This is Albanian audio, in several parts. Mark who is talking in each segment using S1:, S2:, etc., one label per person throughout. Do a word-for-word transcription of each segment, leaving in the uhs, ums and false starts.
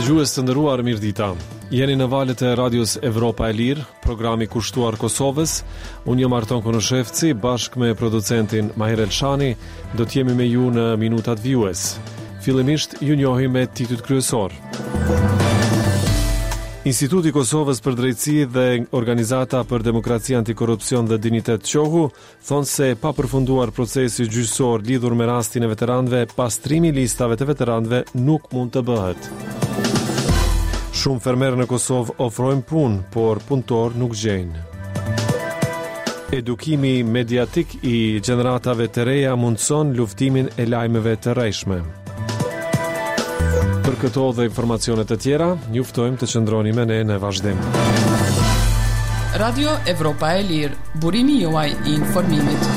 S1: Dëgjues të nderuar, mirëdita. Jeni në valët e radios Evropa e Lirë, programi kushtuar Kosovës. Unë jam Arton Konoshevci, bashkë me producentin Mahir Elshani, do të jemi me ju në minutat vijues. Fillimisht ju njohim me titujt kryesor. Instituti i Kosovës për Drejtësi dhe Organizata për Demokraci, Antikorrupsion dhe Dinitet Qohu thonë se pa përfunduar procesi gjyqësor lidhur me rastin e veteranëve, pastrimi i listave të veteranëve nuk mund të bëhet. Shumë fermerë në Kosovë ofrojnë punë, por punëtor nuk gjejnë. Edukimi mediatik i gjeneratave të reja mundson luftimin e lajmeve të rrejshme. Për këto dhe informacionet të tjera, njoftojmë të qëndroni me ne në vazhdim.
S2: Radio Evropa e Lirë, burimi juaj i informimit.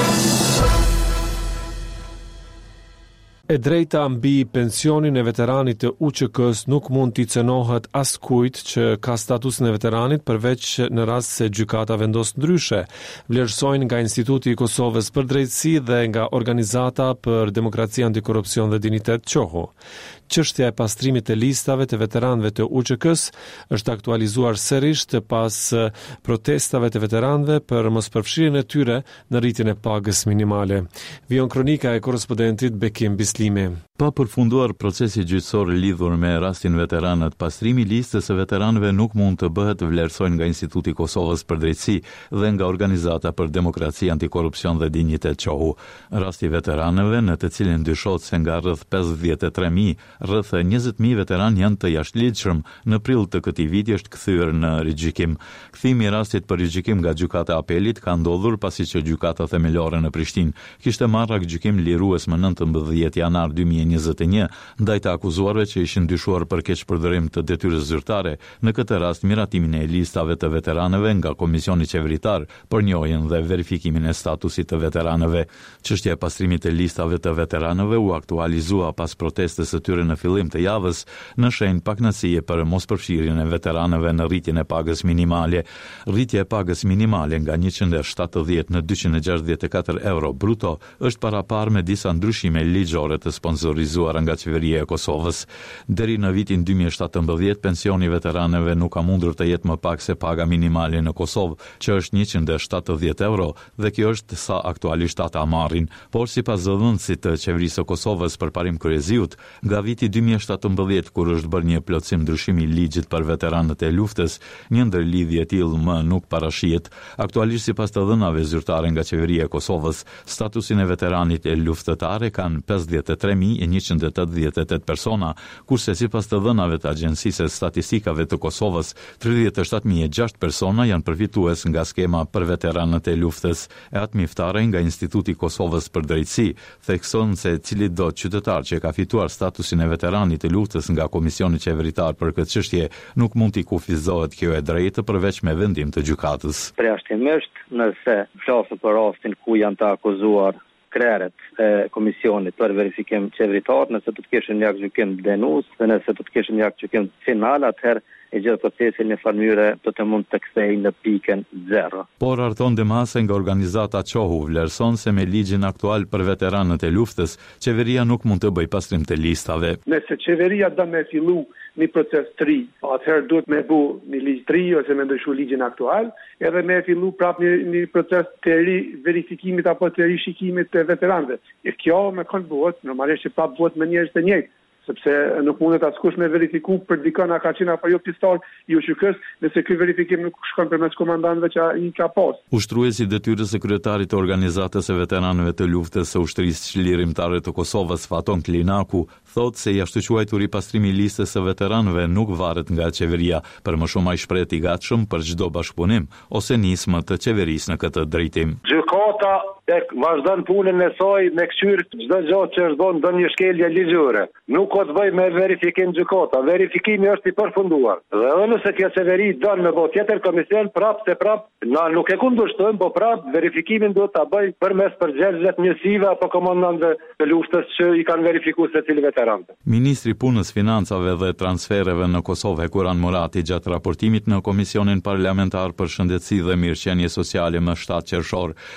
S1: E drejta mbi pensionin e veteranit të U Q K-s nuk mund t'i cënohet askujt që ka statusin e veteranit përveç në rast se gjykata vendos ndryshe, vlerësojnë nga Instituti i Kosovës për Drejtësi dhe nga Organizata për Demokraci, Antikorrupsion dhe Dinitet Qohu. Çështja e pastrimit të listave të veteranëve të U Q K-s është aktualizuar sërish pas protestave të veteranëve për mospërfshirjen e tyre në rritjen e pagës minimale. Vijon kronika e korrespondentit Bekim Bislimi.
S3: Pa përfunduar procesi gjyqësor lidhur me rastin veteranët, pastrimi i listës së veteranëve nuk mund të bëhet, vlerësojnë nga Instituti i Kosovës për Drejtësi dhe nga Organizata për Demokraci, Antikorrupsion dhe Dinitet Qohu. Rasti i veteranëve, në të cilin dyshohet se nga rreth pesëdhjetë e tre mijë, rreth njëzet mijë veteran janë të jashtëligjshëm, në prill të këtij viti është kthyer në rigjykim. Kthimi i rastit për rigjykim nga gjykata e apelit ka ndodhur pasi që gjykata themelore në Prishtinë kishte marrë gjykim lirues më nëntëmbëdhjetë janar dy mijë e njëzet e një ndaj të akuzuarve që ishin dyshuar për keqpërdorim të detyrës zyrtare, në këtë rast miratimin e listave të veteranëve nga Komisioni Qeveritar për njohjen dhe verifikimin e statusit të veteranëve. Çështja e pastrimit të listave të veteranëve u aktualizua pas protestës së tyre në fillim të javës në shenjë pakënaqësie për mospërfshirjen e veteranëve në rritjen e pagës minimale. Rritja e pagës minimale nga njëqind e shtatëdhjetë në dyqind e gjashtëdhjetë e katër euro bruto është paraparë me disa ndryshime ligjore të sponsorizuara nga qeveria e Kosovës. Deri në vitin dy mijë e shtatëmbëdhjetë, pensioni i veteranëve nuk ka mundur të jetë më pak se paga minimale në Kosovë, që është njëqind e shtatëdhjetë euro, dhe kjo është sa aktualisht ata marrin. Por sipas zëdhënësit të qeverisë së Kosovës përparim Kryeziut, nga viti dy mijë e shtatëmbëdhjetë, kur është bërë një plotësim ndryshimi i ligjit për veteranët e luftës, një ndërlidhje e tillë më nuk parashihet. Aktualisht sipas të dhënave zyrtare nga qeveria e Kosovës, statusin e veteranit e luftëtare kanë pesëdhjetë e tre mijë e njëqind e tetëdhjetë e tetë persona, kurse sipas të dhënave të Agjencisë së Statistikave të Kosovës, tridhjetë e shtatë mijë e gjashtë persona janë përfitues nga skema për veteranët e luftës. E Atmi Ftare nga Instituti i Kosovës për Drejtësi thekson se cilido qytetar që ka fituar statusin e veteranit të luftës nga Komisioni Qeveritar për këtë çështje nuk mund t'i kufizohet kjo e drejtë përveç me vendim të gjykatës.
S4: Përjashtimisht, nëse flasë për rastin ku janë të akuzuar krerët e komisionit për verifikim qeveritar, nëse të të kishin një gjykim denus dhe nëse të të kishin një gjykim final, atëherë e gjithë procesin në farmyre do të mund të kthejë në pikën zero.
S3: Por Arton Demase nga Organizata Qohu vlerëson se me ligjin aktual për veteranët e luftës, qeveria nuk mund të bëj pastrim të listave.
S5: Nëse qeveria do me fillu një proces të ri, atëherë duhet me bu një ligj të ri ose me ndryshu ligjin aktual, edhe me fillu prap një, një proces të ri verifikimit apo të rishikimit të veteranëve. E kjo me kënd bëhet, normalisht që prap bëhet me njerëz të njëjtë, sepse nuk mundet askush me verifiku për dikon a ka qenë apo jo pistol i U Q K-s, nëse ky verifikim nuk shkon përmes komandantëve që ai ka pas.
S3: Ushtruesi i detyrës së kryetarit të Organizatës së Veteranëve të Luftës së Ushtrisë Çlirimtare të Kosovës, Faton Klinaku, thotë se jashtëquajturi pastrimi i listës së veteranëve nuk varet nga qeveria, për më shumë ai shpreh i gatshëm për çdo bashkëpunim ose nismë të qeverisë në këtë drejtim.
S6: Gjykata e vazhdon punën e saj me kçyr çdo gjë që është bën ndonjë shkelje ligjore. Nuk ka të bëjë me verifikim gjykata. Verifikimi është i përfunduar. Dhe edhe nëse kjo qeveri don me bë tjetër komision prap se prap, na nuk e kundërshtojmë, po prap verifikimin duhet ta bëj përmes përgjegjësve të njësive apo komandantëve të luftës që i kanë verifikuar secili veteran.
S3: Ministri Punës, Financave dhe Transfereve në Kosovë, Kuran Murati, gjatë raportimit në Komisionin Parlamentar për Shëndetësi dhe Mirëqenie Sociale më shtatë qershor,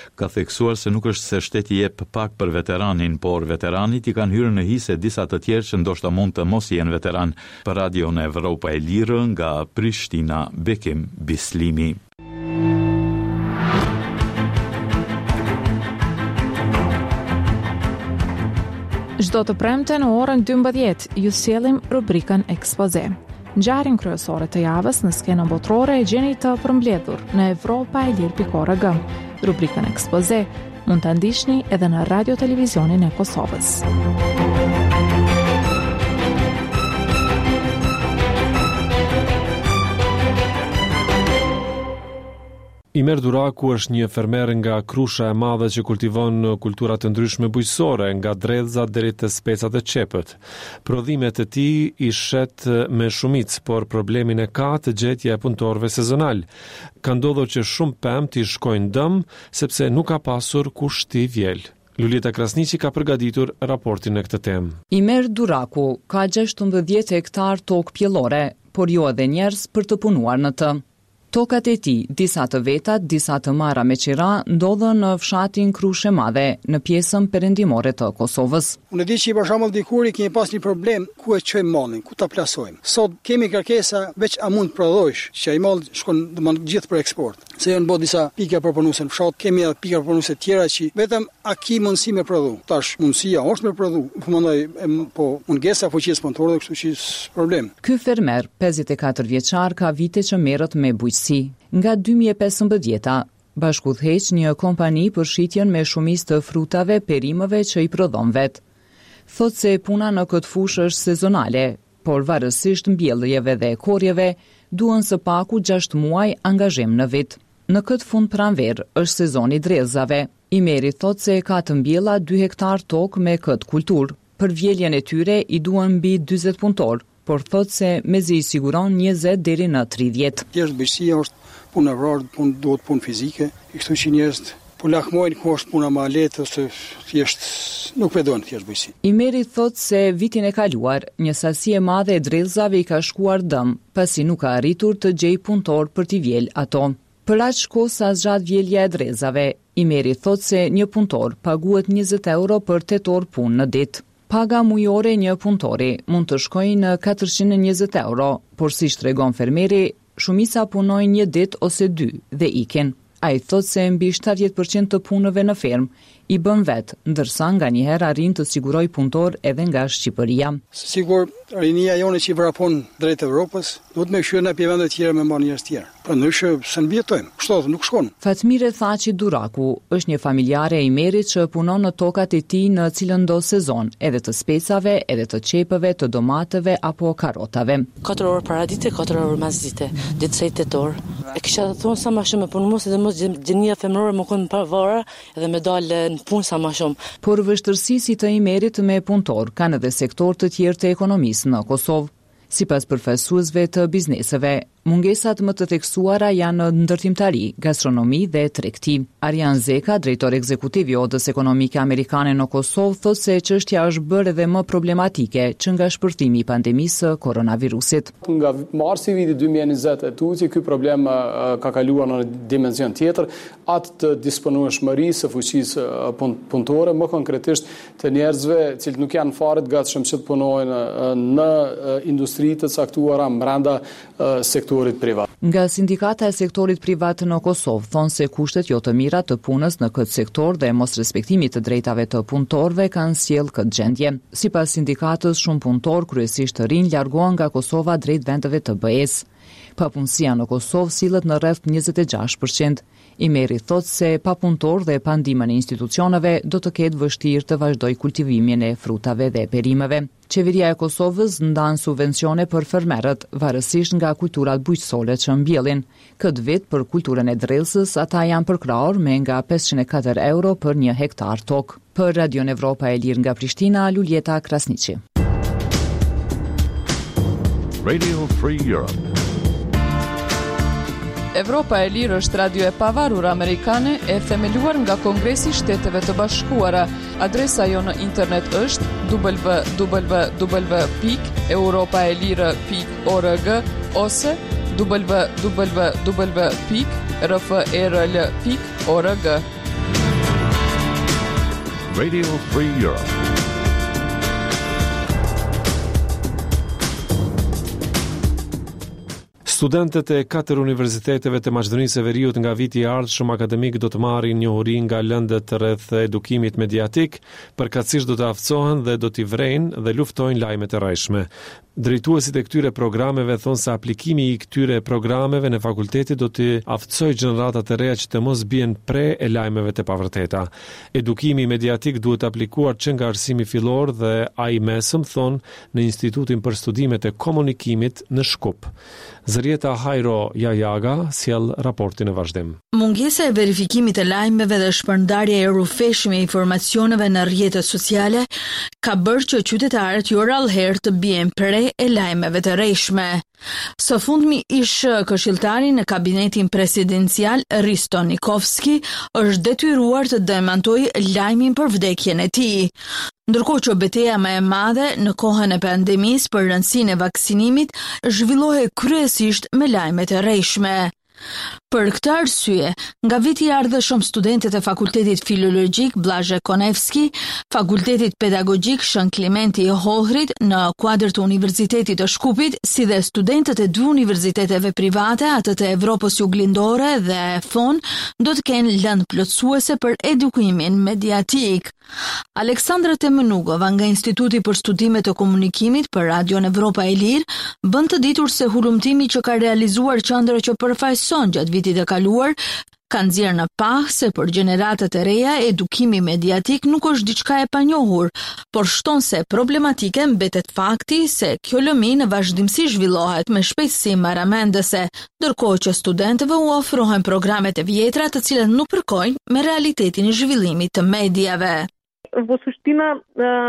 S3: ka theksuar se nuk është se shteti jep pak për veteranin, por veteranit i kanë hyrë në hise disa të tjerë që ndoshta mund të mos jenë veteran. Për Radion Evropa e Lirë nga Prishtina, Bekim Bislimi.
S7: Çdo të premte në orën dymbëdhjetë ju sjellim rubrikën Ekspoze. Ngjarjen kryesore të javës në skenën botërore e gjeni të përmbledhur në Evropa e Lirë pikë org. Rubrikën Ekspoze mund ta ndiqni edhe në Radio Televizionin e Kosovës.
S1: Imer Duraku është një fermer nga Krusha e Madhe që kultivon kultura të ndryshme bujqësore, nga dredhza deri te specat e qepët. Prodhimet e tij i shet me shumicë, por problemin e ka të gjetja e punëtorëve sezonal. Ka ndodhur që shumë pemt i shkojnë dëm sepse nuk ka pasur kush t'i vjel. Lulieta Krasniqi ka përgatitur raportin në këtë temë.
S2: Imer Duraku ka gjashtëmbëdhjetë hektar tokë pjellore, por jo edhe njerëz për të punuar në të. Tokat e tij, disa të veta, disa të marra me qira, ndodhen në fshatin Krushe Madhe, në pjesën perëndimore të Kosovës.
S8: Unë di që për shembull dikur i kemi pas një problem ku e çojmë mallin, ku ta plasojmë. Sot kemi kërkesa veç a mund të prodhojsh, që ai mall shkon domethënë gjithë për eksport. Se janë bë disa pika përpunuese në fshat, kemi edhe pika përpunuese të tjera që vetëm a ki mundësi me prodhu. Tash mundësia është me prodhu, po mendoj po mungesa fuqisë punëtorëve, kështu që është problem.
S2: Ky fermer, pesëdhjetë e katër vjeçar, ka vite që merret me bujqësi. Nga dy mijë e pesëmbëdhjetë bashkëudhëheq një kompani për shitjen me shumicë të frutave, perimëve që i prodhon vet. Thot se puna në këtë fushë është sezonale, por varësisht mbjelljeve dhe korjeve duhen së paku gjashtë muaj angazhim në vit. Në këtë fund pranver është sezoni dredhzave. Imeri thot se ka të mbjella dy hektar tokë me këtë kulturë. Për vjeljen e tyre i duan mbi dyzet punëtor, por thot se mezi i siguron njëzet deri në tridhjetë.
S8: Thjesht bujqësia është punë e vrarë, punë duhet punë fizike, kështu që njerëzit po lakmojnë ku është puna më lehtë ose thjesht nuk vedon thjesht bujqësi.
S2: Imeri thot se vitin e kaluar një sasi e madhe e dredhzave i ka shkuar dëm, pasi nuk ka arritur të gjejë punëtor për t'i vjel ato. Për aq kohë sa zgjat vjelja e dredhzave, Imeri thot se një punëtor paguhet njëzet euro për tetë orë punë në ditë. Paga mujore një punëtori mund të shkojë në katërqind e njëzet euro, por si tregon fermeri, shumica punojnë një ditë ose dy dhe ikin. Ai thot se mbi shtatëdhjetë përqind të punëve në fermë i bën vet, ndërsa nganjëherë arrin të sigurojë punëtor edhe nga Shqipëria.
S8: Sigur, rinia jone që i vrapon drejt Evropës, duhet me kthyer në vende të tjera me marrë njerëz të tjerë. Përndryshe se nbjetojmë. Kështu nuk shkon.
S2: Fatmire Thaçi Duraku është një familjare e Imerit që punon në tokat e tij në cilën do sezon, edhe të specave, edhe të qepëve, të domateve apo karrotave.
S9: katër orë para dite, katër orë mas dite, ditë sej tetë orë. E kisha thonë sa më shumë punë mos edhe mos gjenia femërore më kon pa vara edhe me dalë në punë sa më shumë.
S2: Por vështirësi të Imerit me punëtor kanë edhe sektor të tjerë të ekonomisë në Kosovë. Sipas përfaqësuesve të bizneseve, mungesat më të theksuara janë në ndërtimtari, gastronomi dhe tregti. Arjan Zeka, drejtor ekzekutiv i Odës Ekonomike Amerikane në Kosovë, thotë se çështja është bërë edhe më problematike që nga shpërthimi i pandemisë së koronavirusit.
S10: Nga marsi i vitit dy mijë e njëzet e tuti, ky problem ka kaluar në dimension tjetër, atë të disponueshmërisë së fuqisë punëtore, më konkretisht të njerëzve që nuk janë fare të gatshëm që të punojnë në industri të caktuara brenda sektorit privat.
S2: Nga sindikata e sektorit privat në Kosovë thonë se kushtet jo të mira të punës në këtë sektor dhe mos respektimi të drejtave të punëtorëve kanë sjellë këtë gjendje. Sipas sindikatës, shumë punëtor, kryesisht të rinj, largohen nga Kosova drejt vendeve të B E-s. Papunësia në Kosovë sillet në rreth njëzet e gjashtë përqind. Imeri thotë se pa punëtor dhe pa ndihmën e institucioneve do të ketë vështirë të vazhdojë kultivimin e frutave dhe perimeve. Qeveria e Kosovës ndan subvencione për fermerët, varësisht nga kulturat bujqësore që mbjellin. Këtë vit për kulturën e dredhsës ata janë përkrahur me nga pesëqind e katër euro për një hektar tokë. Për Radion Evropa e Lirë nga Prishtina, Lulieta Krasniqi.
S11: Radio Free Europe.
S2: Evropa e Lirë është radio e pavarur amerikane e themeluar nga Kongresi i Shteteve të Bashkuara. Adresa jo në internet është w w w pikë europaelire pikë org ose w w w pikë r f e r l pikë org.
S11: Radio Free Europe.
S1: Studentët e katër universiteteve të Maqedonisë së Veriut nga viti i ardhshëm akademik do të marrin njohuri nga lëndët rreth edukimit mediatik, përkatësisht do të aftësohen dhe do t'i vrejnë dhe luftojnë lajmet e rrejshme. Drejtuesit e këtyre programeve thonë se aplikimi i këtyre programeve në fakultetit do të aftësojë gjeneratat e reja që të mos bien pre e lajmeve të pavërteta. Edukimi mediatik duhet aplikuar që nga arsimi fillor dhe ai mesëm, thonë në Institutin për Studimet e Komunikimit në Shkup. Zërieta Hajro Jajaga sjell raportin e vazhdim.
S12: Mungesa e verifikimit të lajmeve dhe shpërndarja e rrufeshme e informacioneve në rrjetet sociale ka bërë që qytetarët jo rallëherë të bien pre e lajmeve të rrejshme. Së fundmi ish këshilltari në kabinetin presidencial Risto Nikovski është detyruar të demantojë lajmin për vdekjen e tij. Ndërkohë që betejë më e madhe në kohën e pandemisë për rëndësinë e vaksinimit zhvillohej kryesisht me lajmet e rrejshme. Për këtë arsye, nga viti i ardhshëm studentët e Fakultetit Filologjik Blaže Konevski, Fakultetit Pedagogjik Shën Klementi i Hollrit në kuadër të Universitetit të Shkupit, si dhe studentët e dy universiteteve private, atë të Evropës Juglindore dhe F O N, do të kenë lëndë plotësuese për edukimin mediatik. Aleksandra Temenugova nga Instituti për Studimet të Komunikimit për Radion Evropa e Lirë bën të ditur se hulumtimi që ka realizuar qendra që përfaqëson gjatë vitit e kaluar ka nxjerrë në pah se për gjeneratat e reja edukimi mediatik nuk është diçka e panjohur, por shton se problematike mbetet fakti se kjo lëmi në vazhdimsi zhvillohet me shpejtësi maramendëse, ndërkohë që studentëve u ofrohen programet e vjetra të cilat nuk përkojnë me realitetin e zhvillimit të mediave.
S13: Во суштина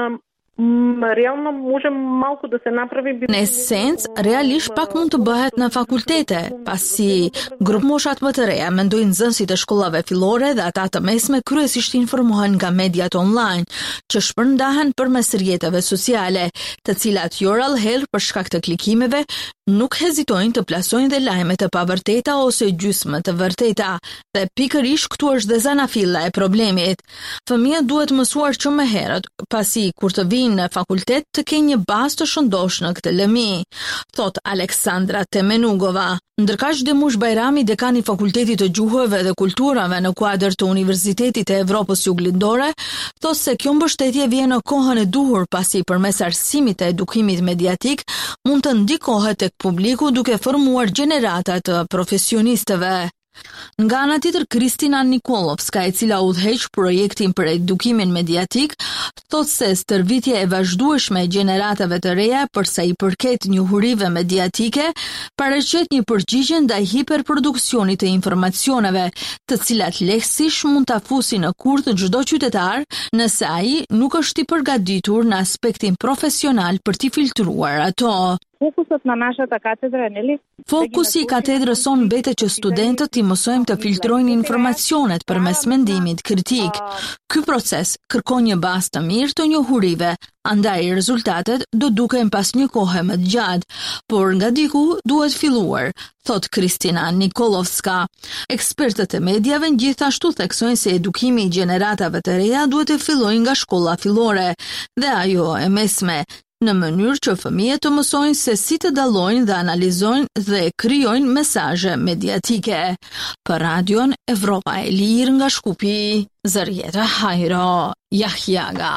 S13: реално може малку да се направи.
S12: Në esencë, realisht pak mund të bëhet në fakultete, pasi grup moshat më të reja mendojnë nxënësit e shkollave fillore dhe ata të mesme kryesisht informohen nga mediat online, që shpërndahen përmes rrjeteve sociale, të cilat jo rallëherë për shkak të klikimeve nuk hezitojnë të plasojnë dhe lajme të pavërteta ose gjysmë të vërteta, dhe pikërisht këtu është dhe zanafilla e problemit. Fëmia duhet mësuar që më herët, pasi kur të vinë në fakultet të kenë një bazë të shëndosh në këtë lëmi, thot Aleksandra Temenugova. Ndërkaq Demush Bajrami, dekani i Fakultetit të Gjuhëve dhe Kulturave në kuadër të Universitetit të Evropës Juglindore, thot se kjo mbështetje vjen në kohën e duhur pasi përmes arsimit të edukimit mediatik mund të ndikohet tek publiku duke formuar gjenerata të profesionistëve. Nga ana tjetër, Kristina Nikolovska, e cila udhëheq projektin për edukimin mediatik, thot se stërvitja e vazhdueshme e gjeneratave të reja përsa i përket njohurive mediatike paraqet një përgjigje ndaj hiperproduksionit të informacioneve, të cilat lehtësisht mund ta fusin në kurth çdo qytetar nëse ai nuk është i përgatitur në aspektin profesional për t'i filtruar ato.
S13: Fokusat në nashata katedra, neli?
S12: Fokusi i katedrës son mbetet që studentët i mësojmë të filtrojnë informacionet përmes mendimit kritik. Ky proces kërkon një bazë të mirë të njohurive, andaj rezultatet do duken pas një kohe më të gjatë, por nga diku duhet filluar, thot Kristina Nikolovska. Ekspertët e mediave gjithashtu theksojnë se edukimi i gjeneratave të reja duhet të fillojë nga shkolla fillore dhe ajo e mesme, në mënyrë që fëmijët të mësojnë se si të dallojnë dhe analizojnë dhe krijojnë mesazhe mediatike. Për Radion Evropa e Lirë nga Shkupi, Zërieta Hajro Jahjaga.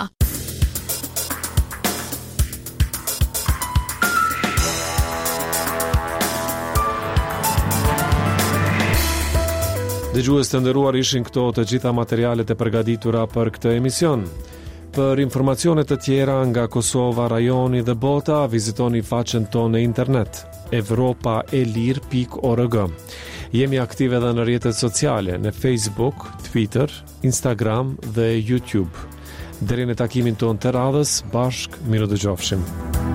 S1: Dëgjues të nderuar, ishin këto të gjitha materialet e përgatitura për këtë emision. Për informacione të tjera nga Kosova, rajoni dhe bota, vizitoni faqen tonë në internet evropa e lir pikë org. Jemi aktive edhe në rrjetet sociale, në Facebook, Twitter, Instagram dhe YouTube. Deri në takimin tonë të radhës, bashk, mirë dëgjofshim.